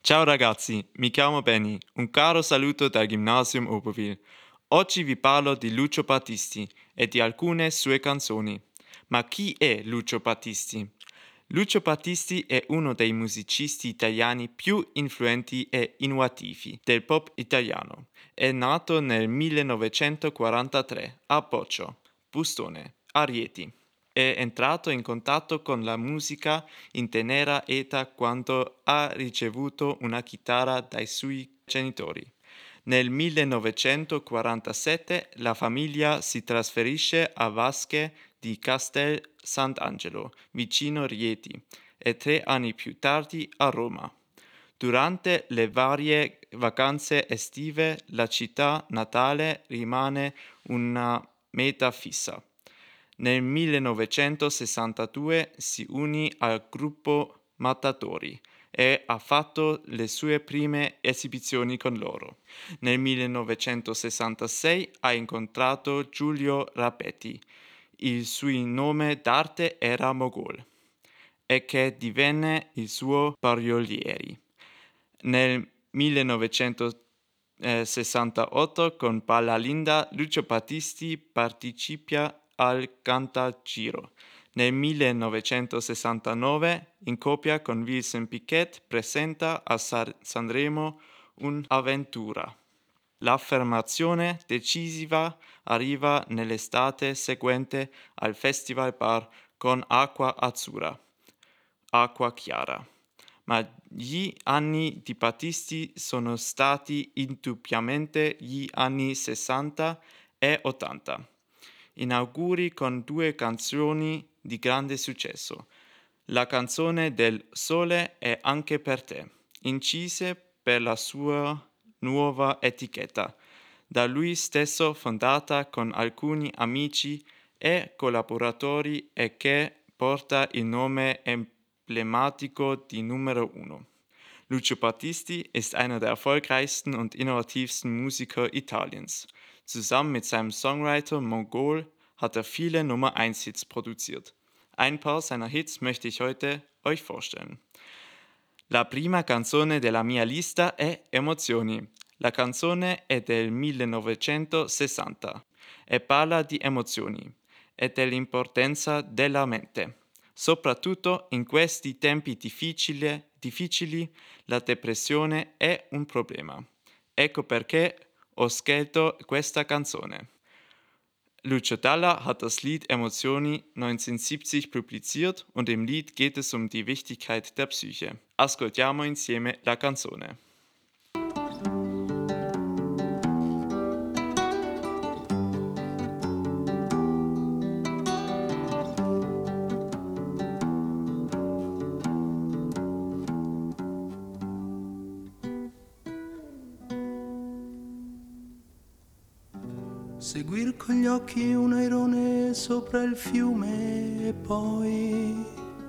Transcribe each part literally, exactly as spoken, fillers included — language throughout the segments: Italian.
Ciao ragazzi, mi chiamo Benny, un caro saluto dal Gymnasium Oberwil. Oggi vi parlo di Lucio Battisti e di alcune sue canzoni. Ma chi è Lucio Battisti? Lucio Battisti è uno dei musicisti italiani più influenti e innovativi del pop italiano. È nato nel millenovecentoquarantatré a Boccio, Bustone, a Rieti. È entrato in contatto con la musica in tenera età quando ha ricevuto una chitarra dai suoi genitori. Nel millenovecentoquarantasette la famiglia si trasferisce a Vasche di Castel Sant'Angelo, vicino Rieti, e tre anni più tardi a Roma. Durante le varie vacanze estive la città natale rimane una meta fissa. Nel millenovecentosessantadue si unì al gruppo Matatori e ha fatto le sue prime esibizioni con loro. Nel millenovecentosessantasei ha incontrato Giulio Rapetti, il suo nome d'arte era Mogol, e che divenne il suo parolieri. Nel millenovecentosessantotto con Palla Linda Lucio Battisti partecipa al Cantagiro. Nel millenovecentosessantanove, in coppia con Wilson Piquet, presenta a Sanremo un'avventura. L'affermazione decisiva arriva nell'estate seguente al Festival Bar con Acqua Azzurra, Acqua Chiara. Ma gli anni di Battisti sono stati indubbiamente gli anni sessanta e ottanta. Inauguri con due canzoni di grande successo. La canzone del Sole e Anche per te, incise per la sua nuova etichetta, da lui stesso fondata con alcuni amici e collaboratori e che porta il nome emblematico di Numero uno. Lucio Battisti ist einer der erfolgreichsten und innovativsten Musiker Italiens. Zusammen mit seinem Songwriter Mogol hat er viele Nummer eins Hits produziert. Ein paar seiner Hits möchte ich heute euch vorstellen. La prima canzone della mia lista è Emozioni. La canzone è del millenovecentosessanta e parla di emozioni e dell'importanza della mente. Soprattutto in questi tempi difficili, difficili la depressione è un problema. Ecco perché ho scelto questa canzone. Lucio Dalla hat das Lied Emozioni neunzehnhundertsiebzig publiziert und im Lied geht es um die Wichtigkeit der Psyche. Ascoltiamo insieme la canzone. Seguir con gli occhi un airone sopra il fiume e poi...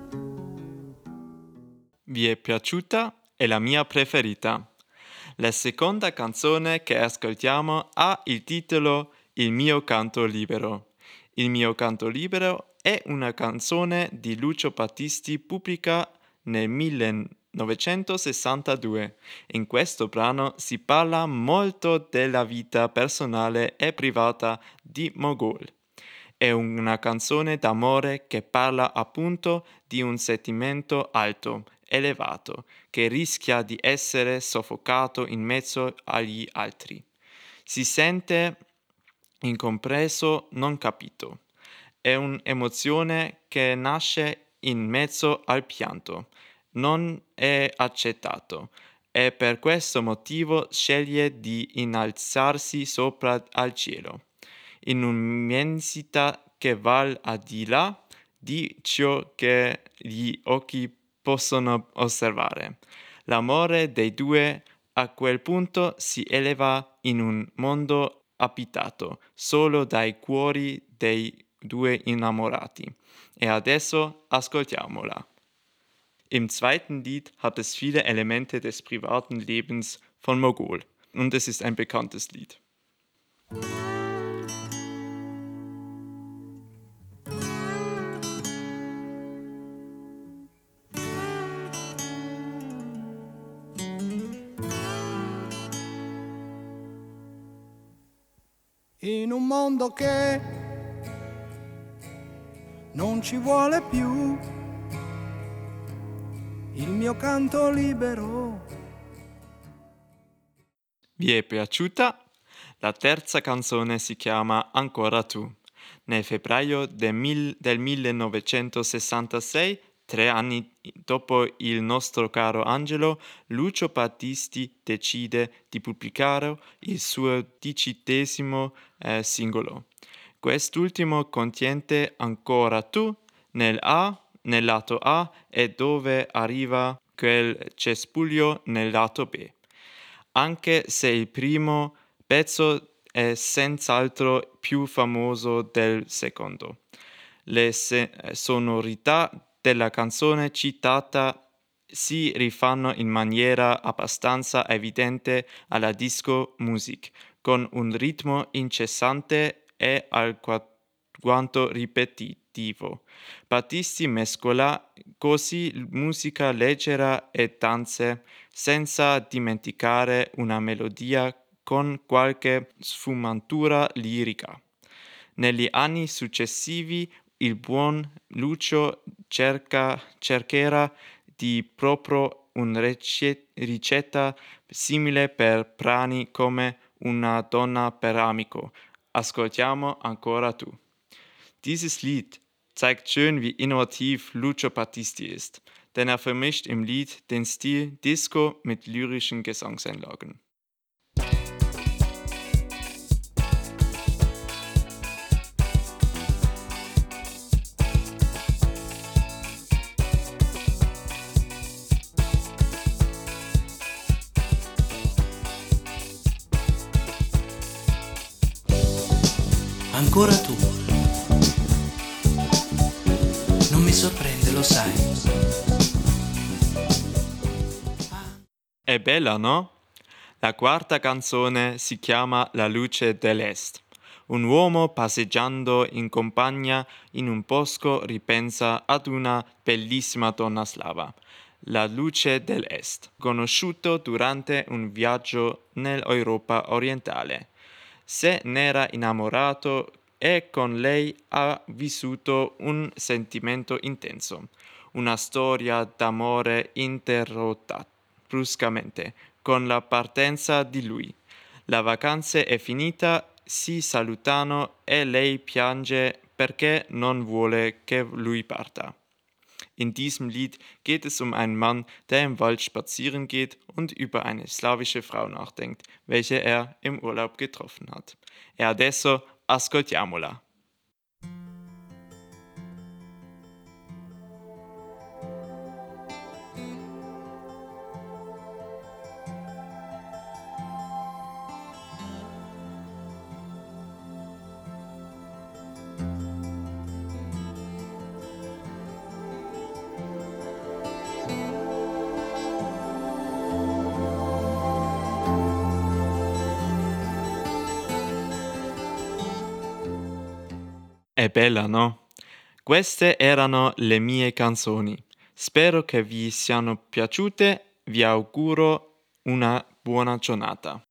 Vi è piaciuta? È la mia preferita. La seconda canzone che ascoltiamo ha il titolo Il mio canto libero. Il mio canto libero è una canzone di Lucio Battisti pubblicata nel millenovecentosessantadue. In questo brano si parla molto della vita personale e privata di Mogol. È una canzone d'amore che parla appunto di un sentimento alto, elevato, che rischia di essere soffocato in mezzo agli altri. Si sente incompreso, non capito. È un'emozione che nasce in mezzo al pianto, non è accettato e per questo motivo sceglie di innalzarsi sopra al cielo, in un'immensità che va al di là di ciò che gli occhi possono osservare. L'amore dei due a quel punto si eleva in un mondo abitato solo dai cuori dei due innamorati. E adesso ascoltiamola. Im zweiten Lied hat es viele Elemente des privaten Lebens von Mogol und es ist ein bekanntes Lied. In un mondo che non ci vuole più il mio canto libero. Vi è piaciuta? La terza canzone si chiama Ancora tu. Nel febbraio del, mil- del millenovecentosessantasei, tre anni dopo il nostro caro Angelo, Lucio Battisti decide di pubblicare il suo diciottesimo eh, singolo. Quest'ultimo contiene Ancora tu nel A, nel lato A e dove arriva quel cespuglio nel lato B. Anche se il primo pezzo è senz'altro più famoso del secondo. Le se- sonorità della canzone citata si rifanno in maniera abbastanza evidente alla disco music, con un ritmo incessante e alquanto ripetitivo. Battisti mescola così musica leggera e danze, senza dimenticare una melodia con qualche sfumatura lirica. Negli anni successivi il buon Lucio cerca, cercherà di proprio una rece- ricetta simile per brani come Una donna per amico. Ascoltiamo ancora tu. Dieses Lied zeigt schön, wie innovativ Lucio Battisti ist, denn er vermischt im Lied den Stil Disco mit lyrischen Gesangseinlagen. Ancora tu. Non mi sorprende, lo sai. È bella, no? La quarta canzone si chiama La luce dell'Est. Un uomo passeggiando in compagnia in un bosco ripensa ad una bellissima donna slava, la luce dell'Est, conosciuto durante un viaggio nell'Europa orientale. Se n'era innamorato e con lei ha vissuto un sentimento intenso, una storia d'amore interrotta bruscamente con la partenza di lui. La vacanza è finita, si salutano e lei piange perché non vuole che lui parta. In diesem Lied geht es um einen Mann, der im Wald spazieren geht und über eine slawische Frau nachdenkt, welche er im Urlaub getroffen hat. E adesso ascoltiamola. È bella, no? Queste erano le mie canzoni. Spero che vi siano piaciute. Vi auguro una buona giornata.